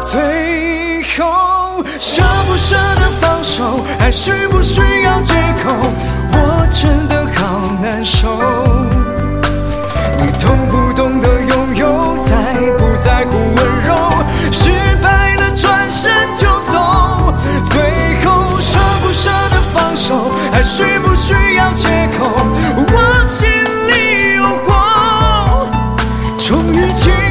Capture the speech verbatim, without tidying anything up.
最后舍不舍得放手，还需不需要借口？我真的好难受。你懂不懂得拥有，在不在乎温柔？失败了转身就走，最后舍不舍得放手，还需不需要借口？我心里有火，终于见